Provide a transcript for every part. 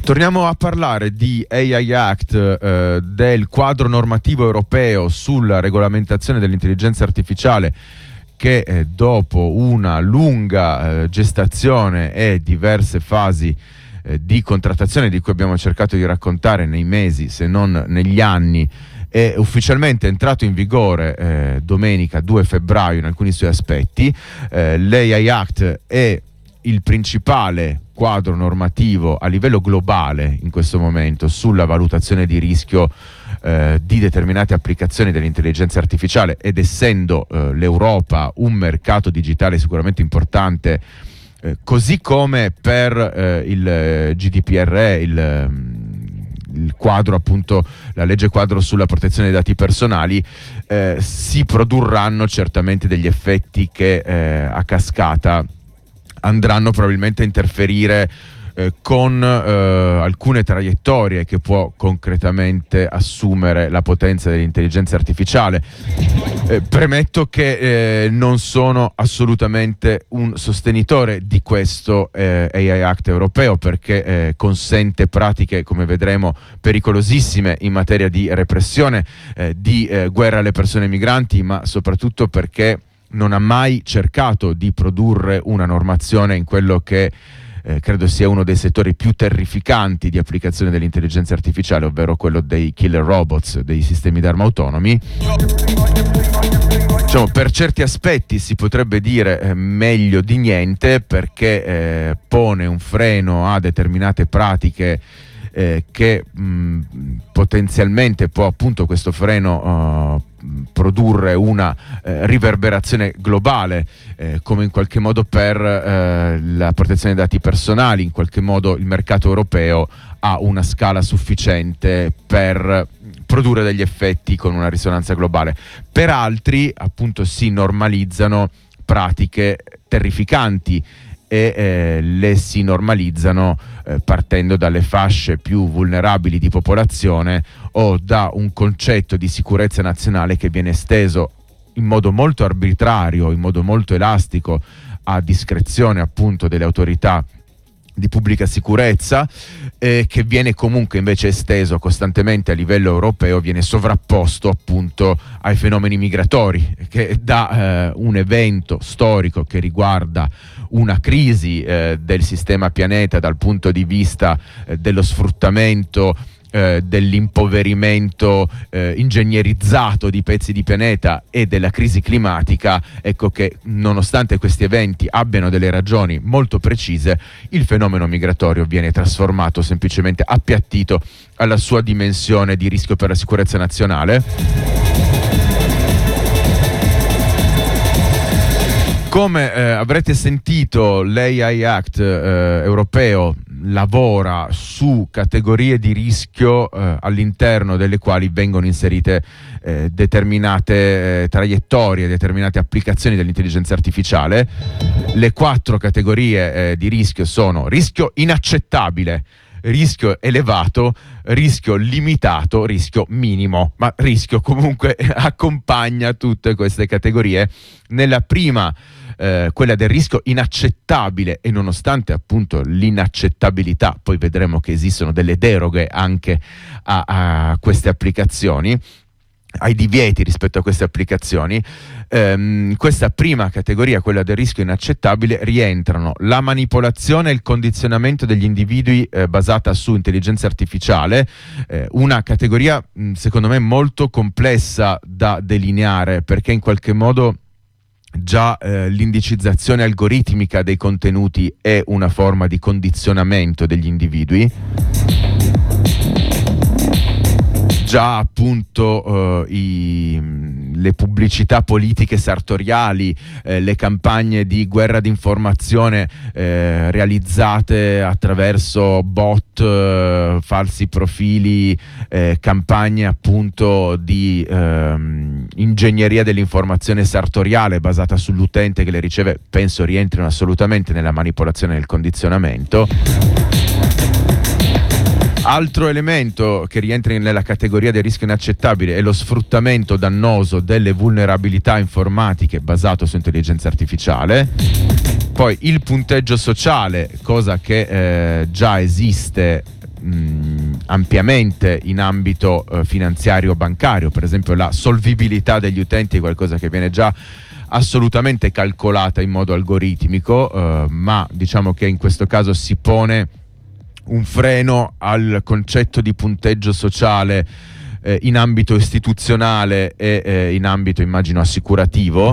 Torniamo a parlare di AI Act, del quadro normativo europeo sulla regolamentazione dell'intelligenza artificiale che dopo una lunga gestazione e diverse fasi di contrattazione di cui abbiamo cercato di raccontare nei mesi, se non negli anni, è ufficialmente entrato in vigore domenica 2 febbraio in alcuni suoi aspetti. L'AI Act è il principale quadro normativo a livello globale in questo momento sulla valutazione di rischio di determinate applicazioni dell'intelligenza artificiale, ed essendo l'Europa un mercato digitale sicuramente importante, così come per il GDPR, il quadro, appunto la legge quadro sulla protezione dei dati personali, si produrranno certamente degli effetti che a cascata andranno probabilmente a interferire con alcune traiettorie che può concretamente assumere la potenza dell'intelligenza artificiale. Premetto che non sono assolutamente un sostenitore di questo AI Act europeo, perché consente pratiche, come vedremo, pericolosissime in materia di repressione, di guerra alle persone migranti, ma soprattutto perché non ha mai cercato di produrre una normazione in quello che credo sia uno dei settori più terrificanti di applicazione dell'intelligenza artificiale, ovvero quello dei killer robots, dei sistemi d'arma autonomi. Diciamo, per certi aspetti si potrebbe dire meglio di niente, perché pone un freno a determinate pratiche che potenzialmente può, appunto, questo freno produrre una riverberazione globale, come in qualche modo per la protezione dei dati personali. In qualche modo il mercato europeo ha una scala sufficiente per produrre degli effetti con una risonanza globale. Per altri, appunto, si normalizzano pratiche terrificanti e le si normalizzano partendo dalle fasce più vulnerabili di popolazione o da un concetto di sicurezza nazionale che viene esteso in modo molto arbitrario, in modo molto elastico, a discrezione, appunto, delle autorità di pubblica sicurezza, che viene comunque invece esteso costantemente a livello europeo, viene sovrapposto appunto ai fenomeni migratori, che da un evento storico che riguarda una crisi del sistema pianeta dal punto di vista dello sfruttamento, dell'impoverimento ingegnerizzato di pezzi di pianeta e della crisi climatica. Ecco che, nonostante questi eventi abbiano delle ragioni molto precise, il fenomeno migratorio viene trasformato, semplicemente appiattito alla sua dimensione di rischio per la sicurezza nazionale. Come avrete sentito, l'AI Act europeo lavora su categorie di rischio all'interno delle quali vengono inserite determinate traiettorie, determinate applicazioni dell'intelligenza artificiale. Le 4 categorie di rischio sono: rischio inaccettabile, rischio elevato, rischio limitato, rischio minimo, ma rischio comunque accompagna tutte queste categorie. Nella prima, quella del rischio inaccettabile, e nonostante appunto l'inaccettabilità, poi vedremo che esistono delle deroghe anche a queste applicazioni, ai divieti rispetto a queste applicazioni. Questa prima categoria, quella del rischio inaccettabile, rientrano la manipolazione e il condizionamento degli individui basata su intelligenza artificiale, una categoria secondo me molto complessa da delineare, perché in qualche modo già l'indicizzazione algoritmica dei contenuti è una forma di condizionamento degli individui. Già appunto le pubblicità politiche sartoriali, le campagne di guerra d'informazione realizzate attraverso bot, falsi profili, campagne appunto di ingegneria dell'informazione sartoriale basata sull'utente che le riceve, penso rientrino assolutamente nella manipolazione e nel condizionamento. Altro elemento che rientra nella categoria del rischio inaccettabile è lo sfruttamento dannoso delle vulnerabilità informatiche basato su intelligenza artificiale. Poi il punteggio sociale, cosa che già esiste ampiamente in ambito finanziario bancario. Per esempio la solvibilità degli utenti è qualcosa che viene già assolutamente calcolata in modo algoritmico, ma diciamo che in questo caso si pone un freno al concetto di punteggio sociale in ambito istituzionale e in ambito, immagino, assicurativo.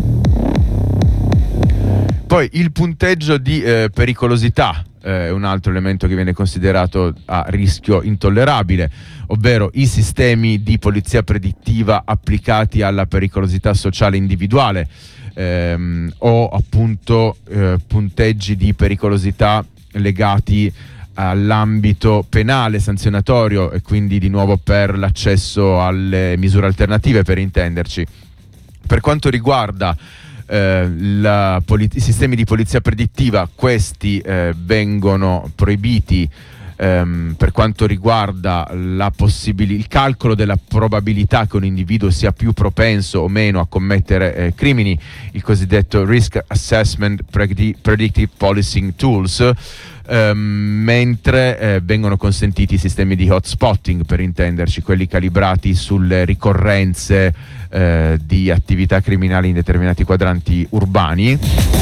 Poi il punteggio di pericolosità è un altro elemento che viene considerato a rischio intollerabile, ovvero i sistemi di polizia predittiva applicati alla pericolosità sociale individuale, o appunto punteggi di pericolosità legati all'ambito penale sanzionatorio, e quindi di nuovo per l'accesso alle misure alternative, per intenderci. Per quanto riguarda i sistemi di polizia predittiva, questi vengono proibiti per quanto riguarda il calcolo della probabilità che un individuo sia più propenso o meno a commettere crimini, il cosiddetto Risk Assessment Predictive Policing Tools, mentre vengono consentiti i sistemi di hotspotting, per intenderci, quelli calibrati sulle ricorrenze di attività criminali in determinati quadranti urbani.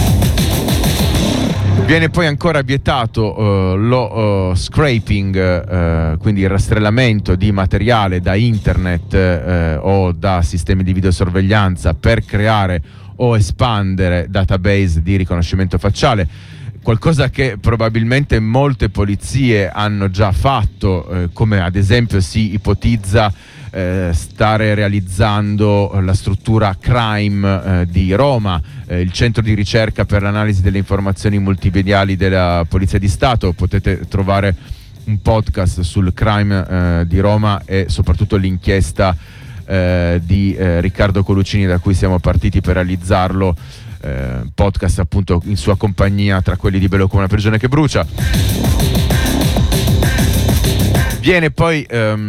Viene poi ancora vietato lo scraping, quindi il rastrellamento di materiale da internet o da sistemi di videosorveglianza per creare o espandere database di riconoscimento facciale, qualcosa che probabilmente molte polizie hanno già fatto, come ad esempio si ipotizza stare realizzando la struttura Crime di Roma, il centro di ricerca per l'analisi delle informazioni multimediali della Polizia di Stato. Potete trovare un podcast sul Crime di Roma e soprattutto l'inchiesta di Riccardo Colucini, da cui siamo partiti per realizzarlo, podcast appunto in sua compagnia, tra quelli di Bello come una prigione che brucia. Viene poi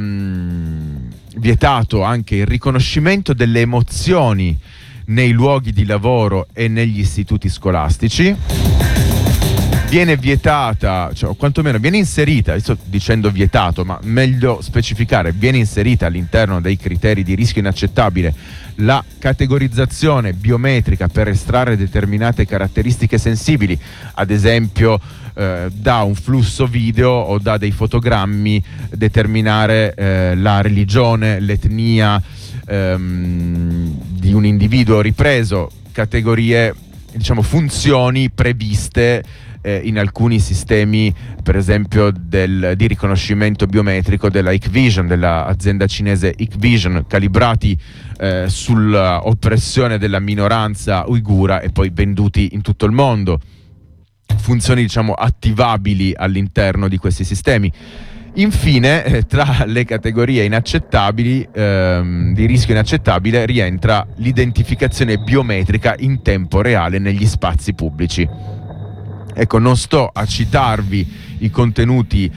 vietato anche il riconoscimento delle emozioni nei luoghi di lavoro e negli istituti scolastici. Viene vietata, cioè, o quantomeno viene inserita, sto dicendo vietato, ma meglio specificare, viene inserita all'interno dei criteri di rischio inaccettabile la categorizzazione biometrica per estrarre determinate caratteristiche sensibili, ad esempio da un flusso video o da dei fotogrammi determinare la religione, l'etnia di un individuo ripreso, categorie, diciamo, funzioni previste in alcuni sistemi, per esempio di riconoscimento biometrico della Hikvision, dell'azienda cinese Hikvision, calibrati sull'oppressione della minoranza uigura e poi venduti in tutto il mondo. Funzioni, diciamo, attivabili all'interno di questi sistemi. Infine, tra le categorie inaccettabili, di rischio inaccettabile, rientra l'identificazione biometrica in tempo reale negli spazi pubblici. Ecco, non sto a citarvi i contenuti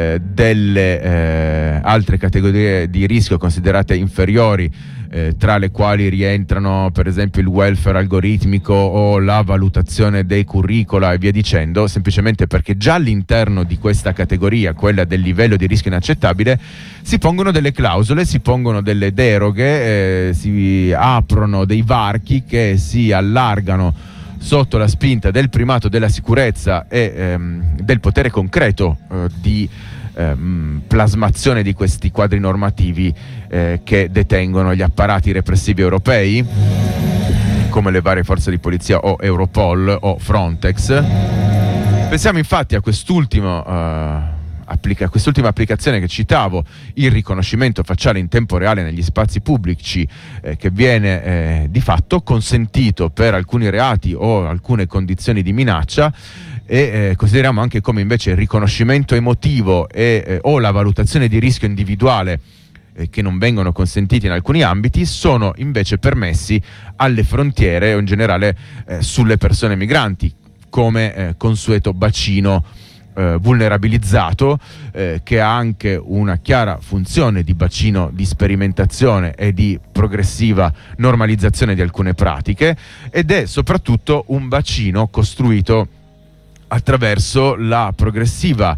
delle altre categorie di rischio considerate inferiori, tra le quali rientrano per esempio il welfare algoritmico o la valutazione dei curricula e via dicendo, semplicemente perché già all'interno di questa categoria, quella del livello di rischio inaccettabile, si pongono delle clausole, si pongono delle deroghe, si aprono dei varchi che si allargano sotto la spinta del primato della sicurezza e del potere concreto di plasmazione di questi quadri normativi che detengono gli apparati repressivi europei, come le varie forze di polizia o Europol o Frontex. Pensiamo infatti a quest'ultima applicazione che citavo, il riconoscimento facciale in tempo reale negli spazi pubblici, che viene di fatto consentito per alcuni reati o alcune condizioni di minaccia, e consideriamo anche come invece il riconoscimento emotivo o la valutazione di rischio individuale, che non vengono consentiti in alcuni ambiti, sono invece permessi alle frontiere o in generale sulle persone migranti, come consueto bacino vulnerabilizzato, che ha anche una chiara funzione di bacino di sperimentazione e di progressiva normalizzazione di alcune pratiche, ed è soprattutto un bacino costruito attraverso la progressiva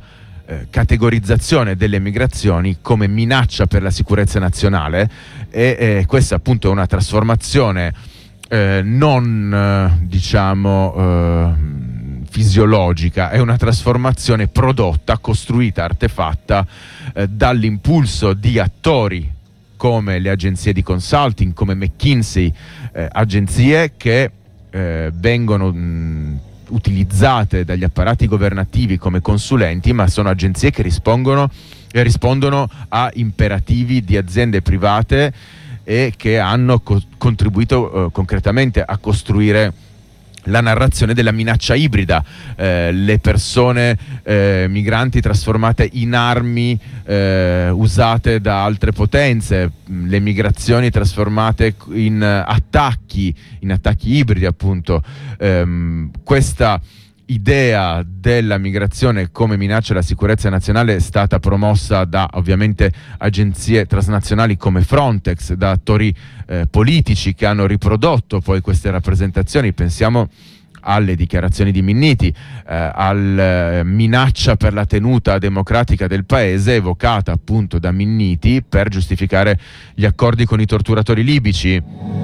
categorizzazione delle migrazioni come minaccia per la sicurezza nazionale, e questa appunto è una trasformazione non diciamo fisiologica, è una trasformazione prodotta, costruita, artefatta dall'impulso di attori come le agenzie di consulting, come McKinsey, agenzie che vengono utilizzate dagli apparati governativi come consulenti, ma sono agenzie che rispondono a imperativi di aziende private e che hanno contribuito concretamente a costruire la narrazione della minaccia ibrida, le persone migranti trasformate in armi usate da altre potenze, le migrazioni trasformate in attacchi ibridi, appunto. Questa idea della migrazione come minaccia alla sicurezza nazionale è stata promossa da ovviamente agenzie transnazionali come Frontex, da attori politici che hanno riprodotto poi queste rappresentazioni. Pensiamo alle dichiarazioni di Minniti, alla minaccia per la tenuta democratica del paese evocata appunto da Minniti per giustificare gli accordi con i torturatori libici.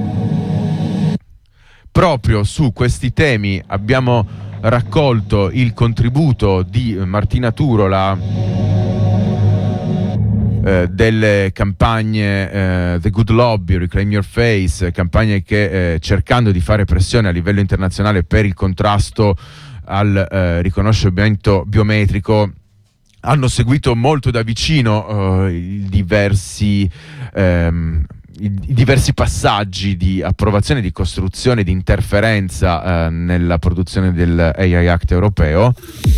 Proprio su questi temi abbiamo raccolto il contributo di Martina Turola delle campagne The Good Lobby, Reclaim Your Face, campagne che cercando di fare pressione a livello internazionale per il contrasto al riconoscimento biometrico hanno seguito molto da vicino i diversi passaggi di approvazione, di costruzione, di interferenza nella produzione del AI Act europeo.